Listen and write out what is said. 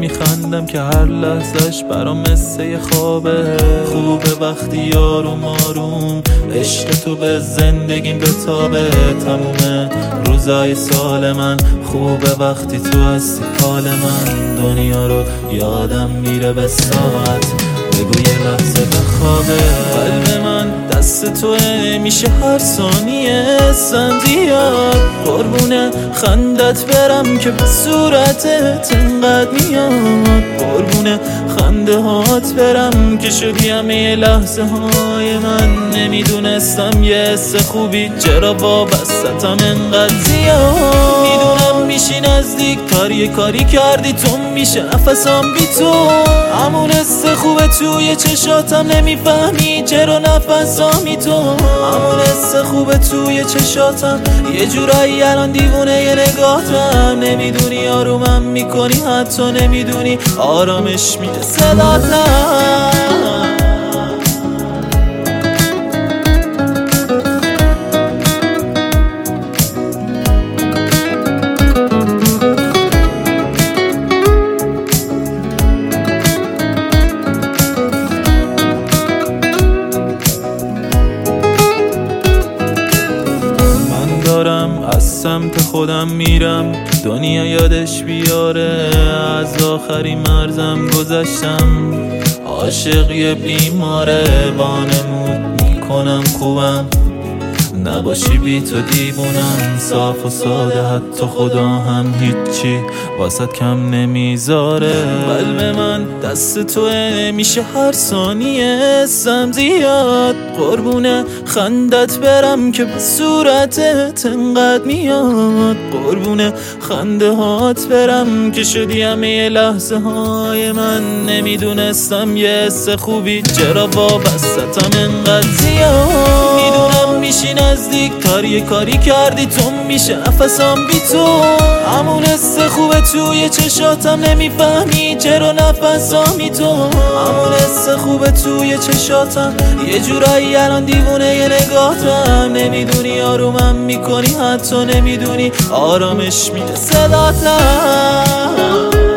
میخندم که هر لحظش برام مثل یه خوابه. خوبه وقتی یاروم آروم عشق تو به زندگیم بتابه. تموم روزای سال من خوبه وقتی تو هستی حال من. دنیا رو یادم میره به ساعت، بگو یه لحظه بخوابه. قلب من دست توه، میشه هر ثانیه سن زیاد. قربونه خندت برم که به صورتت انقدر میاد. قربونه خنده هات برم که شدی همه لحظه های من. نمیدونستم یه حس خوبی چرا وابستم انقدر زیاد. میدونم میشی نزدیک تر یه کاری کردی تو، میشه نفسم بی تو. همون حس خوبه توی چشاتم، نمیفهمی چرا نفسامی تو. همون حس خوبه توی چشاتم، یه جورایی الان دیوونه یه نگاهتم. نمیدونی آرومم میکنی، حتی نمیدونی آرامش میده صداتم. از سمت خودم میرم دنیا یادش بیاره. از آخرین مرزم گذشتم، عاشق یه بیماره. وانمود میکنم خوبم نباشی بی تو دیوونم. صاف و ساده حتی خدا هم هیچی واسط کم نمیذاره. قلب من دست توه، میشه هر ثانیه سم زیاد. قربونه خندت برم که به صورتت انقدر میاد. قربونه خنده هات برم که شدی همه لحظه های من. نمیدونستم یه حس خوبی چرا وابستم انقدر زیاد. میدونم میشی نزدیک تر یه کاری کردی تو، میشه نفسم بی تو. همون حس خوبه توی چشاتم، نمیفهمی چرا نفسامی تو. همون حس خوبه توی چشاتم، یه جورایی الان دیوونه یه نگاهتم. نمیدونی آرومم میکنی، حتی نمیدونی آرامش میده صداتم.